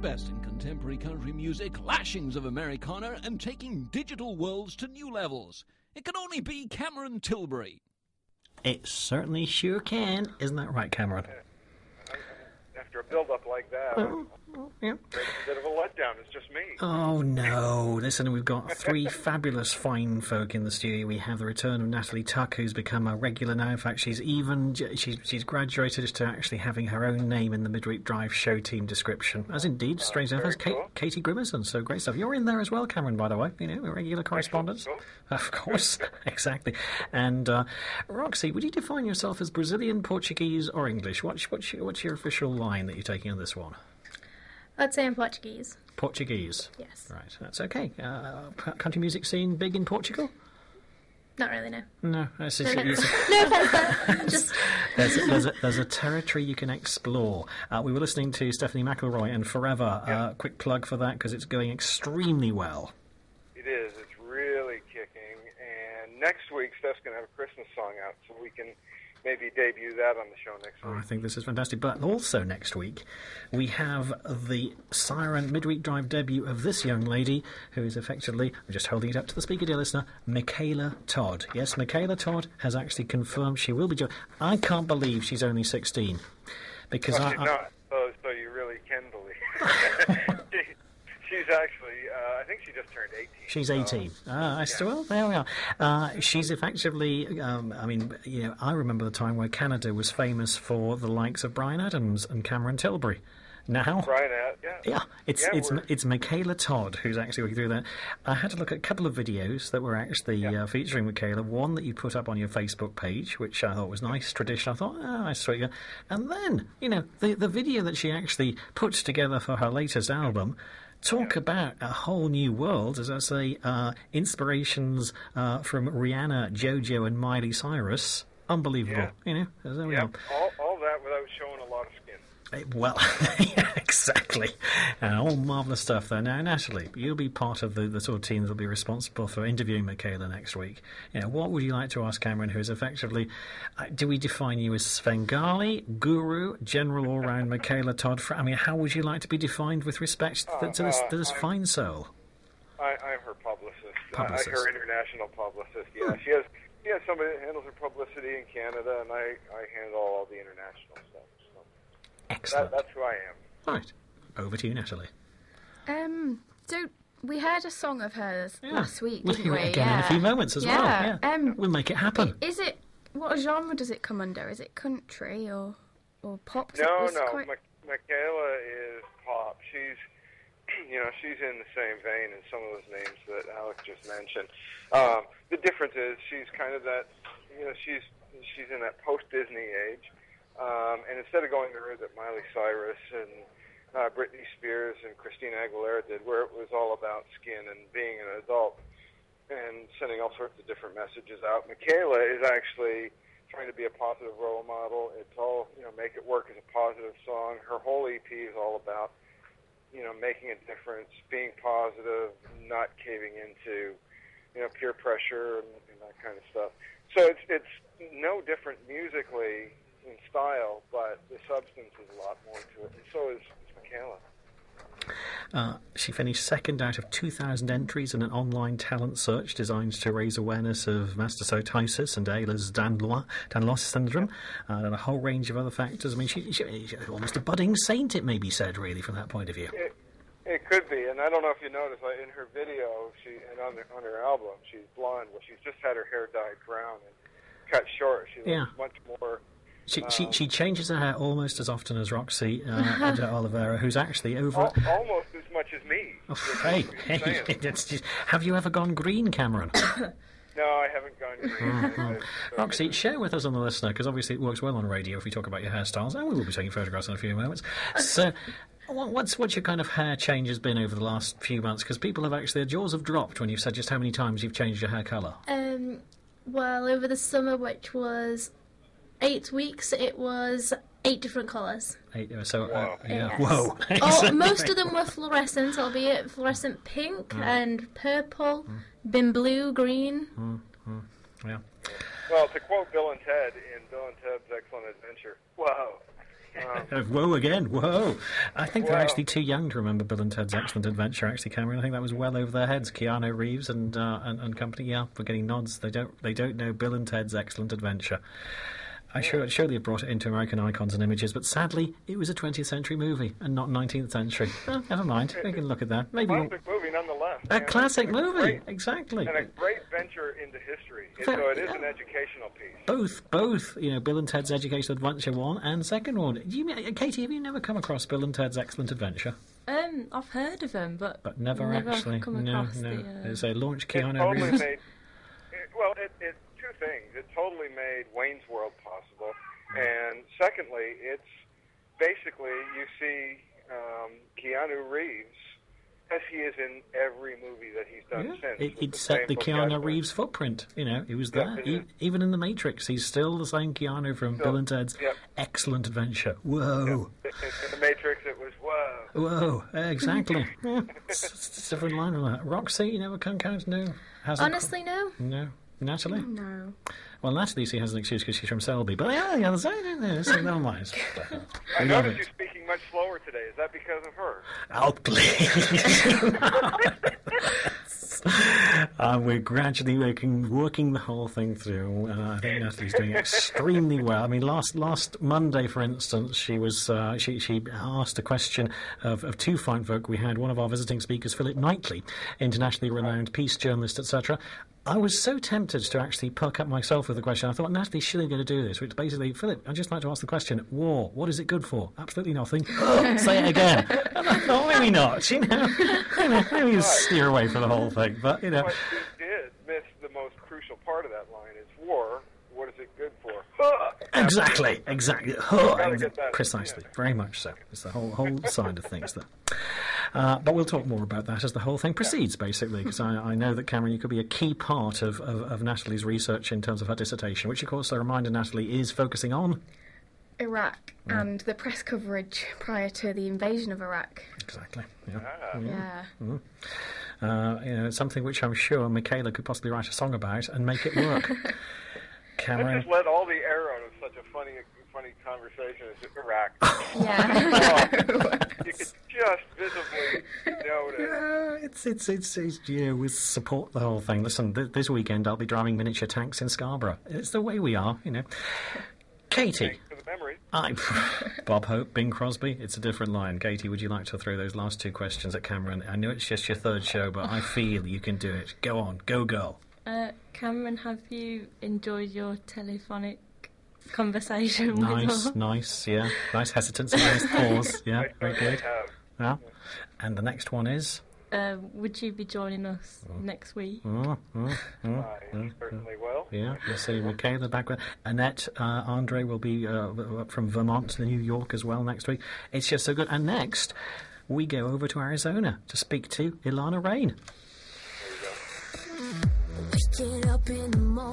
best in contemporary country music, lashings of Americana, and taking digital worlds to new levels. It can only be Cameron Tilbury. It certainly sure can. Isn't that right, Cameron? After a build-up like that, Yeah. it's a bit of a letdown. It's just me. Oh, no. Listen, we've got three fabulous fine folk in the studio. We have the return of Natalie Tuck, who's become a regular now. In fact, she's graduated to actually having her own name in the Midweek Drive show team description, as indeed, strange enough, as cool. Katie Grimmerson. So great stuff. You're in there as well, Cameron, by the way. You know, a regular correspondent. Cool. Of course, exactly. And Roxy, would you define yourself as Brazilian, Portuguese, or English? What's your official line that you're taking on this one? I'd say in Portuguese. Portuguese. Yes. Right, that's okay. Country music scene big in Portugal? Not really, no. No, that's No offense. Just there's a territory you can explore. We were listening to Stephanie McElroy and Forever. Yeah. Quick plug for that because it's going extremely well. It is. It's really kicking. And next week, Steph's going to have a Christmas song out, so we can maybe debut that on the show next week. I think this is fantastic. But also next week, we have the Siren Midweek Drive debut of this young lady, who is effectively, I'm just holding it up to the speaker, dear listener, Michaela Todd. Yes, Michaela Todd has actually confirmed she will be joining. I can't believe she's only 16. Because she's not. So you really can believe. She's actually, I think she just turned 18. She's 18. Well, there we are. She's effectively, I remember the time where Canada was famous for the likes of Bryan Adams and Cameron Tilbury. Now, Brian, it's Michaela Todd who's actually working through that. I had to look at a couple of videos that were actually featuring Michaela. One that you put up on your Facebook page, which I thought was nice, traditional. I thought, nice, sweet. And then, the video that she actually put together for her latest album. Talk about a whole new world, as I say, inspirations from Rihanna, JoJo, and Miley Cyrus. Unbelievable, There we are. All that without showing a lot of skin. Well, yeah, exactly. All marvellous stuff there. Now, Natalie, you'll be part of the sort of team that will be responsible for interviewing Michaela next week. What would you like to ask Cameron, who is effectively, do we define you as Svengali, guru, general all-round Michaela Todd? How would you like to be defined with respect to this fine soul? I'm her publicist. Her international publicist, yeah. She has somebody that handles her publicity in Canada, and I handle all the international stuff. So. Excellent. That's who I am. Right. Over to you, Natalie. So we heard a song of hers last week, We'll didn't hear we? it again in a few moments as well. Yeah. We'll make it happen. Is it, what genre does it come under? Is it country or pop? No. Michaela is pop. She's in the same vein as some of those names that Alex just mentioned. The difference is she's kind of that, she's in that post-Disney age. And instead of going the route that Miley Cyrus and Britney Spears and Christina Aguilera did, where it was all about skin and being an adult and sending all sorts of different messages out, Michaela is actually trying to be a positive role model. It's all, make it work as a positive song. Her whole EP is all about, making a difference, being positive, not caving into, peer pressure and that kind of stuff. So it's no different musically in style, but the substance is a lot more to it, and so is Michaela. She finished second out of 2,000 entries in an online talent search designed to raise awareness of mastocytosis and Ehlers-Danlos syndrome, and a whole range of other factors. She's almost a budding saint, it may be said, really, from that point of view. It could be, and I don't know if you noticed, in her video, on her album, she's blonde. Well, she's just had her hair dyed brown and cut short. She looks much more. She changes her hair almost as often as Roxy Oliveira, who's actually over... Almost as much as me. Hey, have you ever gone green, Cameron? No, I haven't gone green. Roxy, share with us on the listener, because obviously it works well on radio if we talk about your hairstyles, and we will be taking photographs in a few moments. So, what's your kind of hair change has been over the last few months? Because people have actually, their jaws have dropped when you've said just how many times you've changed your hair colour. Well, over the summer, which was 8 weeks, it was 8 different colours. Wow. Yes. Whoa. Most of them were fluorescent, albeit fluorescent pink and purple, been blue, green. Yeah. Well, to quote Bill and Ted in Bill and Ted's Excellent Adventure, wow, Whoa again, whoa. I think they're actually too young to remember Bill and Ted's Excellent Adventure, actually, Cameron. I think that was well over their heads. Keanu Reeves and company, yeah, we're getting nods. They don't know Bill and Ted's Excellent Adventure. I surely have brought it into American icons and images, but sadly, it was a 20th century movie and not 19th century. Oh, never mind, we can look at that. Maybe a classic movie, nonetheless. A classic movie, exactly. And a great venture into history. So it is an educational piece. Both. You know, Bill and Ted's Educational Adventure 1 and second one. Katie, have you never come across Bill and Ted's Excellent Adventure? I've heard of them, but never actually. Come across It's a launch Keanu totally Reeves. It two things. It totally made Wayne's World possible, and secondly, it's basically you see Keanu Reeves as he is in every movie that he's done since. It set the Keanu Reeves footprint. You know, he was there. Even in The Matrix, he's still the same Keanu from Bill and Ted's Excellent Adventure. Whoa. In The Matrix, it was whoa. Whoa, exactly. It's a different line on that. Roxy, you never come count? No? Honestly, no. No. Natalie? No. Well, Natalie, she has an excuse because she's from Selby. But yeah, the other side, so never mind. I noticed you speaking much slower today. Is that because of her? Oh, please. We're gradually working the whole thing through. I think Natalie's doing extremely well. I mean, last Monday, for instance, she was she asked a question of two fine folk. We had one of our visiting speakers, Philip Knightley, internationally renowned peace journalist, etc. I was so tempted to actually perk up myself with the question. I thought, Natalie's surely going to do this, which basically, Philip, I'd just like to ask the question, war, what is it good for? Absolutely nothing. Say it again. And I thought, maybe not, maybe you steer away from the whole thing, but, you know. But you did miss the most crucial part of that line, is war, what is it good for? Exactly. Precisely, very much so. It's the whole side of things there. But we'll talk more about that as the whole thing proceeds, basically, because I know that, Cameron, you could be a key part of Natalie's research in terms of her dissertation, which, of course, a reminder, Natalie, is focusing on Iraq and the press coverage prior to the invasion of Iraq. Exactly. Yeah. Something which I'm sure Michaela could possibly write a song about and make it work. Cameron, that just let all the air out of such a funny conversation as Iraq. Yeah. You could just visibly notice. It's we support the whole thing. Listen, this weekend I'll be driving miniature tanks in Scarborough. It's the way we are, Katie. Thanks for the memory. Bob Hope, Bing Crosby. It's a different line. Katie, would you like to throw those last two questions at Cameron? I know it's just your third show, but I feel you can do it. Go on, go girl. Cameron, have you enjoyed your telephonic conversation with us? Nice, yeah. Nice hesitancy, nice pause. Yeah, very good. Yeah. And the next one is? Would you be joining us next week? I certainly will. Yeah, you'll see Michaela back with Annette. Andre will be from Vermont to New York as well next week. It's just so good. And next, we go over to Arizona to speak to Ilana Rain. There you go. Get up in the morning.